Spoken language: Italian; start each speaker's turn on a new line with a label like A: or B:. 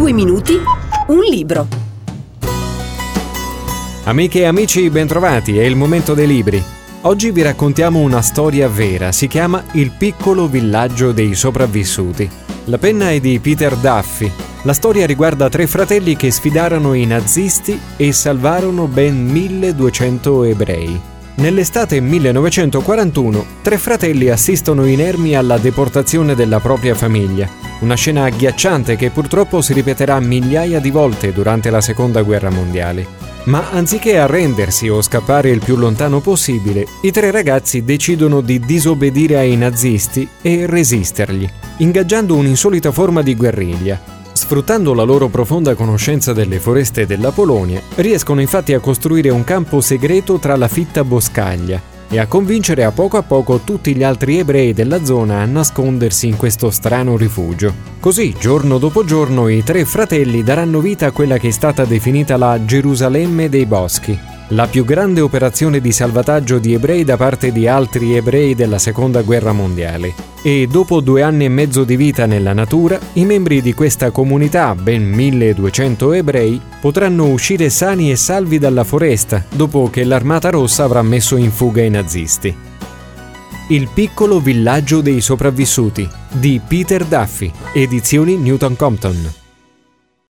A: 2 minuti, un libro.
B: Amiche e amici, bentrovati, è il momento dei libri. Oggi vi raccontiamo una storia vera, si chiama Il piccolo villaggio dei sopravvissuti. La penna è di Peter Duffy. La storia riguarda 3 fratelli che sfidarono i nazisti e salvarono ben 1200 ebrei. Nell'estate 1941, 3 fratelli assistono inermi alla deportazione della propria famiglia. Una scena agghiacciante che purtroppo si ripeterà migliaia di volte durante la Seconda Guerra Mondiale. Ma anziché arrendersi o scappare il più lontano possibile, i 3 ragazzi decidono di disobbedire ai nazisti e resistergli, ingaggiando un'insolita forma di guerriglia. Sfruttando la loro profonda conoscenza delle foreste della Polonia, riescono infatti a costruire un campo segreto tra la fitta boscaglia e a convincere a poco tutti gli altri ebrei della zona a nascondersi in questo strano rifugio. Così, giorno dopo giorno, i 3 fratelli daranno vita a quella che è stata definita la Gerusalemme dei boschi, la più grande operazione di salvataggio di ebrei da parte di altri ebrei della Seconda Guerra Mondiale. E dopo 2 anni e mezzo di vita nella natura, i membri di questa comunità, ben 1200 ebrei, potranno uscire sani e salvi dalla foresta dopo che l'Armata Rossa avrà messo in fuga i nazisti. Il piccolo villaggio dei sopravvissuti di Peter Duffy, edizioni Newton Compton.